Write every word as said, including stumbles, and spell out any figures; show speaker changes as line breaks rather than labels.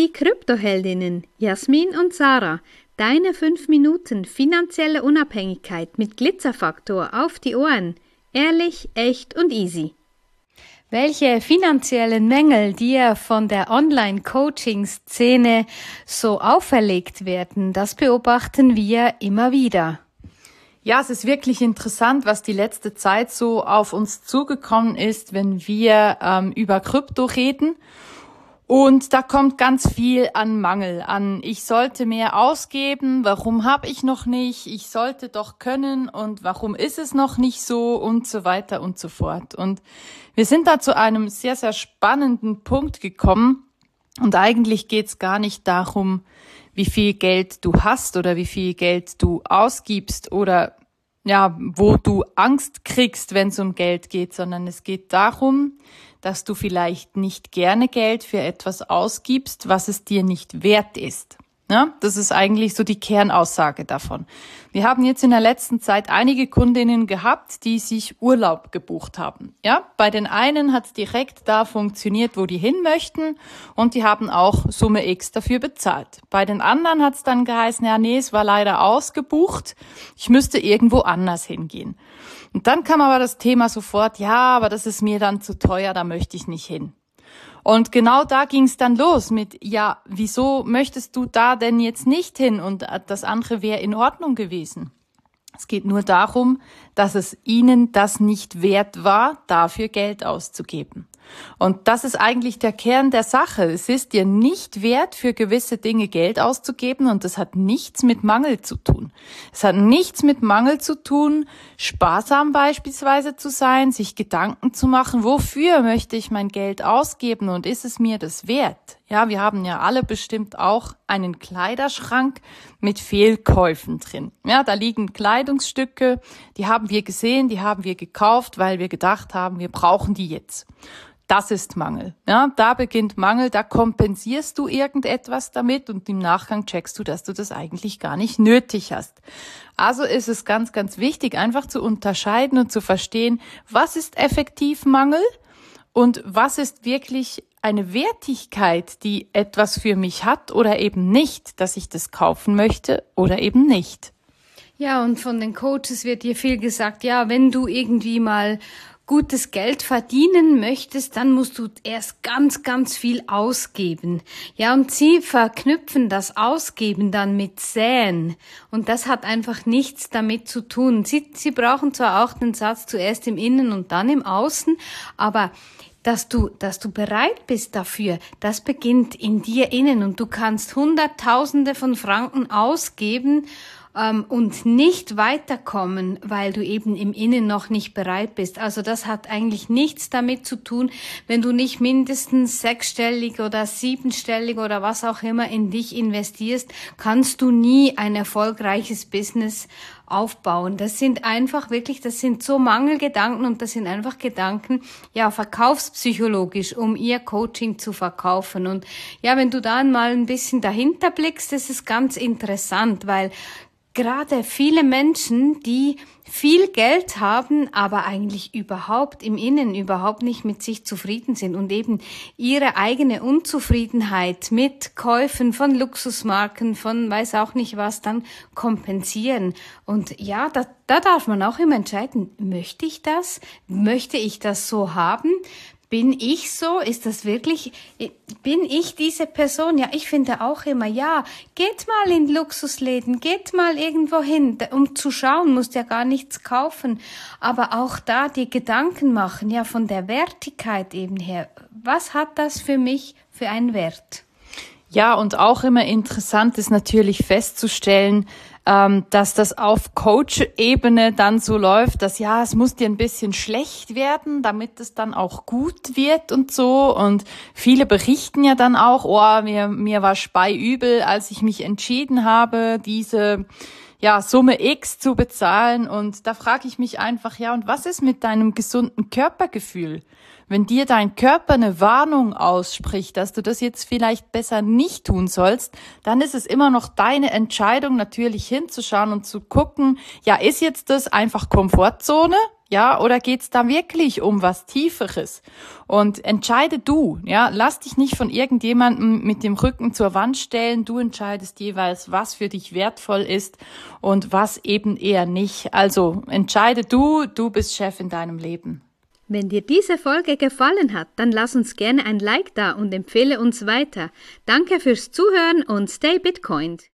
die Kryptoheldinnen Jasmin und Sarah. Deine fünf Minuten finanzielle Unabhängigkeit mit Glitzerfaktor auf die Ohren. Ehrlich, echt und easy.
Welche finanziellen Mängel dir von der Online-Coaching-Szene so auferlegt werden, das beobachten wir immer wieder.
Ja, es ist wirklich interessant, was die letzte Zeit so auf uns zugekommen ist, wenn wir ähm, über Krypto reden. Und da kommt ganz viel an Mangel, an ich sollte mehr ausgeben, warum habe ich noch nicht, ich sollte doch können und warum ist es noch nicht so und so weiter und so fort. Und wir sind da zu einem sehr, sehr spannenden Punkt gekommen und eigentlich geht's gar nicht darum, wie viel Geld du hast oder wie viel Geld du ausgibst oder ja, wo du Angst kriegst, wenn es um Geld geht, sondern es geht darum, dass du vielleicht nicht gerne Geld für etwas ausgibst, was es dir nicht wert ist. Ja, das ist eigentlich so die Kernaussage davon. Wir haben jetzt in der letzten Zeit einige Kundinnen gehabt, die sich Urlaub gebucht haben. Ja, bei den einen hat es direkt da funktioniert, wo die hin möchten und die haben auch Summe X dafür bezahlt. Bei den anderen hat es dann geheißen, ja nee, es war leider ausgebucht, ich müsste irgendwo anders hingehen. Und dann kam aber das Thema sofort, ja, aber das ist mir dann zu teuer, da möchte ich nicht hin. Und genau da ging es dann los mit, ja, wieso möchtest du da denn jetzt nicht hin? Und das andere wäre in Ordnung gewesen. Es geht nur darum, dass es ihnen das nicht wert war, dafür Geld auszugeben. Und das ist eigentlich der Kern der Sache. Es ist dir nicht wert, für gewisse Dinge Geld auszugeben und das hat nichts mit Mangel zu tun. Es hat nichts mit Mangel zu tun, sparsam beispielsweise zu sein, sich Gedanken zu machen, wofür möchte ich mein Geld ausgeben und ist es mir das wert? Ja, wir haben ja alle bestimmt auch einen Kleiderschrank mit Fehlkäufen drin. Ja, da liegen Kleidungsstücke, die haben wir gesehen, die haben wir gekauft, weil wir gedacht haben, wir brauchen die jetzt. Das ist Mangel. Ja, da beginnt Mangel, da kompensierst du irgendetwas damit und im Nachgang checkst du, dass du das eigentlich gar nicht nötig hast. Also ist es ganz, ganz wichtig, einfach zu unterscheiden und zu verstehen, was ist effektiv Mangel und was ist wirklich eine Wertigkeit, die etwas für mich hat oder eben nicht, dass ich das kaufen möchte oder eben nicht.
Ja, und von den Coaches wird dir viel gesagt, ja, wenn du irgendwie mal gutes Geld verdienen möchtest, dann musst du erst ganz, ganz viel ausgeben. Ja, und sie verknüpfen das Ausgeben dann mit Säen. Und das hat einfach nichts damit zu tun. Sie, sie brauchen zwar auch den Satz zuerst im Innen und dann im Außen, aber dass du, dass du bereit bist dafür, das beginnt in dir innen und du kannst Hunderttausende von Franken ausgeben, Ähm, und nicht weiterkommen, weil du eben im Innen noch nicht bereit bist. Also das hat eigentlich nichts damit zu tun, wenn du nicht mindestens sechsstellig oder siebenstellig oder was auch immer in dich investierst, kannst du nie ein erfolgreiches Business aufbauen. Das sind einfach wirklich, das sind so Mangelgedanken und das sind einfach Gedanken, ja, verkaufspsychologisch, um ihr Coaching zu verkaufen. Und ja, wenn du da mal ein bisschen dahinter blickst, das ist ganz interessant, weil gerade viele Menschen, die viel Geld haben, aber eigentlich überhaupt im Innen überhaupt nicht mit sich zufrieden sind und eben ihre eigene Unzufriedenheit mit Käufen von Luxusmarken, von weiß auch nicht was, dann kompensieren. Und ja, da, da darf man auch immer entscheiden, möchte ich das? Möchte ich das so haben? Bin ich so? Ist das wirklich, bin ich diese Person? Ja, ich finde auch immer, ja, geht mal in Luxusläden, geht mal irgendwo hin, um zu schauen, musst ja gar nichts kaufen. Aber auch da die Gedanken machen, ja, von der Wertigkeit eben her. Was hat das für mich für einen Wert?
Ja, und auch immer interessant ist natürlich festzustellen, ähm, dass das auf Coach-Ebene dann so läuft, dass ja, es muss dir ein bisschen schlecht werden, damit es dann auch gut wird und so. Und viele berichten ja dann auch, oh, mir, mir war speiübel, als ich mich entschieden habe, diese ja Summe X zu bezahlen. Und da frage ich mich einfach, ja, und was ist mit deinem gesunden Körpergefühl? Wenn dir dein Körper eine Warnung ausspricht, dass du das jetzt vielleicht besser nicht tun sollst, dann ist es immer noch deine Entscheidung, natürlich hinzuschauen und zu gucken, ja, ist jetzt das einfach Komfortzone? Ja, oder geht's da wirklich um was Tieferes? Und entscheide du, ja, lass dich nicht von irgendjemandem mit dem Rücken zur Wand stellen. Du entscheidest jeweils, was für dich wertvoll ist und was eben eher nicht. Also entscheide du, du bist Chef in deinem Leben.
Wenn dir diese Folge gefallen hat, dann lass uns gerne ein Like da und empfehle uns weiter. Danke fürs Zuhören und stay Bitcoined.